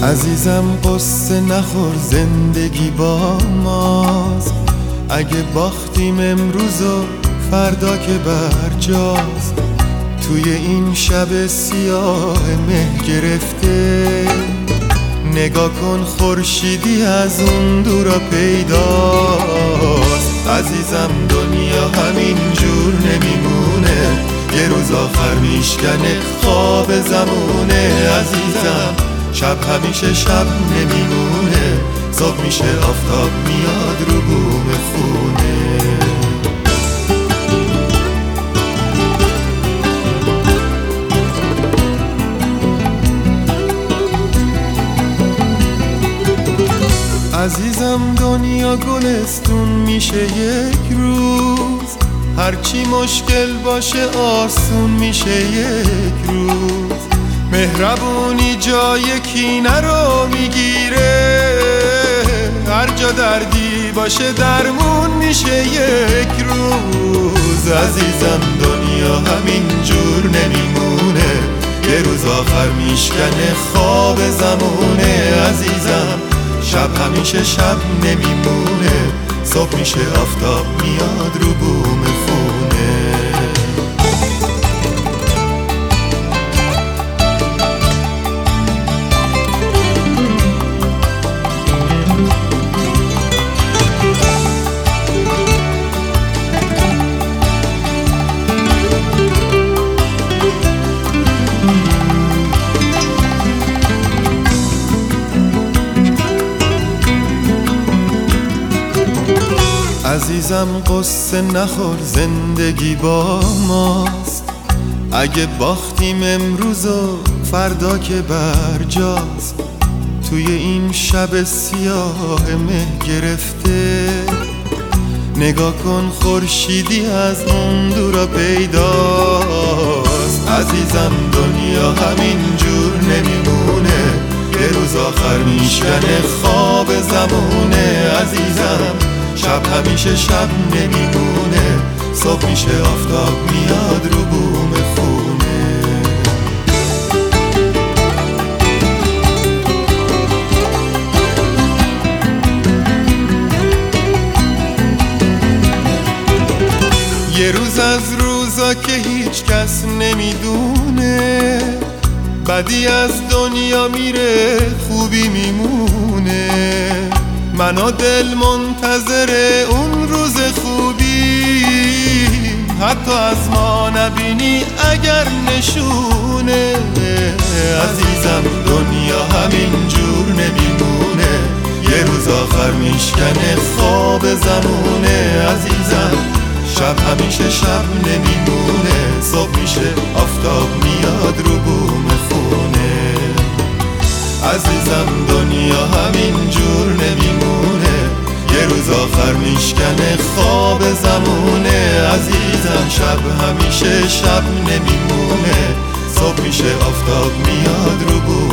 عزیزم قصه نخور، زندگی با ماست. اگه باختیم امروز و فردا که برجاست، توی این شب سیاه مه گرفته نگاه کن خورشیدی از اون دورا پیداست. عزیزم دنیا همین جور نمیمونه، یه روز آخر میشکنه خواب زمونه. عزیزم شب همیشه شب نمیمونه، صبح میشه آفتاب میاد رو بوم خونه. عزیزم دنیا گلستون میشه یک روز، هرچی مشکل باشه آسون میشه یک روز. مهربونی جای کینه رو میگیره، هر جا دردی باشه درمون میشه یک روز. عزیزم دنیا همین جور نمیمونه، یه روز آخر میشکنه خواب زمونه. عزیزم شب همیشه شب نمیمونه، صبح میشه آفتاب میاد رو بوم خونه. عزیزم قصه نخور، زندگی با ماست. اگه باختیم امروز و فردا که برجاست، توی این شب سیاه مه گرفته نگاه کن خورشیدی از اون دورا پیداست. عزیزم دنیا همین جور نمیمونه، یه روز آخر میشکنه خواب زمونه. عزیزم شب همیشه شب نمیمونه، صبح میشه آفتاب میاد رو بوم خونه. یه روز از روزا که هیچ کس نمیدونه، بدی از دنیا میره خوبی میمونه. من و دل منتظر اون روز خوبی، حتی از ما نبینی اگر نشونه. عزیزم دنیا همین جور نمیمونه، یه روز آخر میشکنه خواب زمونه. عزیزم شب همیشه شب نمیمونه، صبح میشه آفتاب میاد رو بوم خونه. عزیزم دنیا همین جور نمیمونه، یه روز آخر میشکنه خواب زمونه. عزیزم شب همیشه شب نمیمونه، صبح میشه آفتاب میاد رو بوم